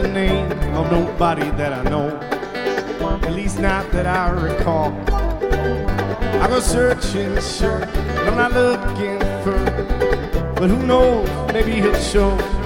the name of nobody that I know, at least not that I recall. I go searching, sure, but I'm not looking for, but who knows, maybe he'll show.